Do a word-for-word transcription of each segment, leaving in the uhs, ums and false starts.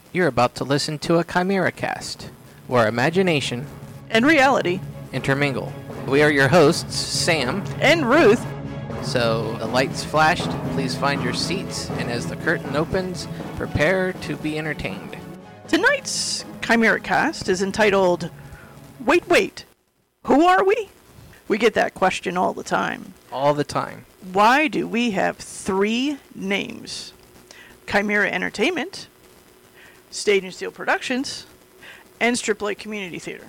You're about to listen to a Chimera Cast, where imagination and reality intermingle. We are your hosts, Sam and Ruth. So the lights flashed, please find your seats, and as the curtain opens, prepare to be entertained. Tonight's Chimera Cast is entitled, Wait, Wait, Who Are We? We get that question all the time. All the time. Why do we have three names? Chimera Entertainment, Stage and Steel Productions, and Strip Lake Community Theater.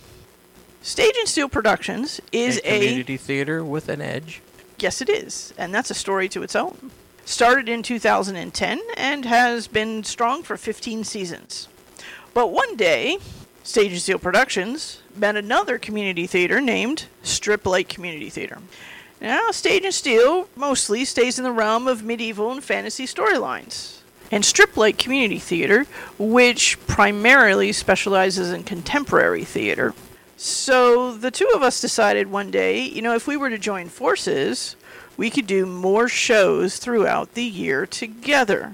Stage and Steel Productions is a... community a, theater with an edge. Yes, it is, and that's a story to its own. Started in two thousand ten and has been strong for fifteen seasons. But one day, Stage and Steel Productions met another community theater named Strip Lake Community Theater. Now, Stage and Steel mostly stays in the realm of medieval and fantasy storylines. And Strip Lake Community Theater, which primarily specializes in contemporary theater. So the two of us decided one day, you know, if we were to join forces, we could do more shows throughout the year together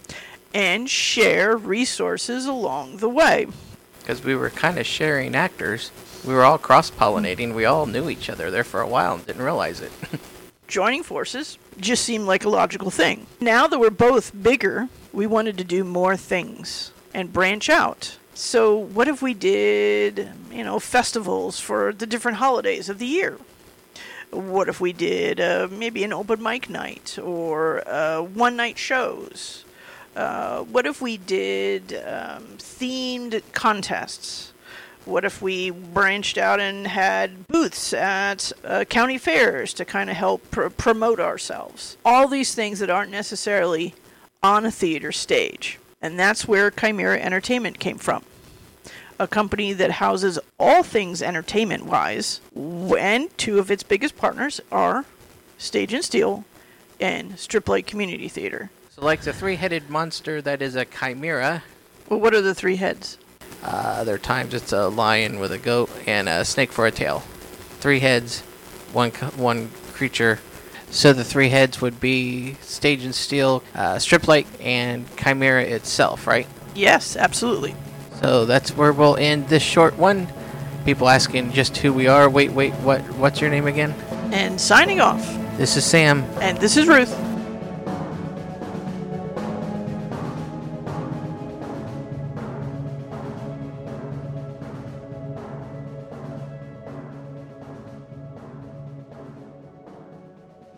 and share resources along the way. Because we were kind of sharing actors. We were all cross-pollinating. We all knew each other there for a while and didn't realize it. Joining forces just seemed like a logical thing. Now that we're both bigger, we wanted to do more things and branch out. So what if we did, you know, festivals for the different holidays of the year? What if we did uh, maybe an open mic night or uh, one-night shows? Uh, what if we did um, themed contests? What if we branched out and had booths at uh, county fairs to kind of help pr- promote ourselves? All these things that aren't necessarily on a theater stage. And that's where Chimera Entertainment came from. A company that houses all things entertainment-wise, and two of its biggest partners are Stage and Steel and Strip Lake Community Theater. So like the three-headed monster that is a chimera. Well, what are the three heads? Uh, there are times it's a lion with a goat and a snake for a tail. Three heads, one one creature. So the three heads would be Stage and Steel, uh, Strip Lake, and Chimera itself, right? Yes, absolutely. So that's where we'll end this short one. People asking just who we are. Wait, wait, what? What's your name again? And signing off. This is Sam. And this is Ruth.